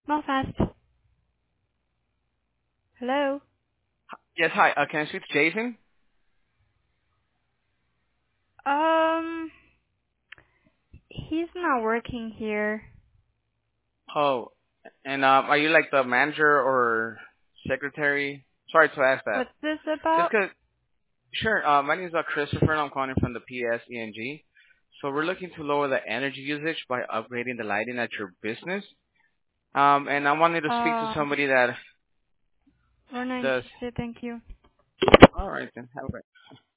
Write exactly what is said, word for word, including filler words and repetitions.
Belfast. Hello. Yes, hi. Uh, can I speak to Jason? Um, he's not working here. Oh, and um, are you like the manager or secretary? Sorry to ask that. What's this Just about? 'cause, sure. Uh, my name is uh, Christopher, and I'm calling from the P S E N G. So we're looking to lower the energy usage by upgrading the lighting at your business. Um, and I wanted to speak to Uh, somebody that we're not does. interested, thank you. All right, then. Have a great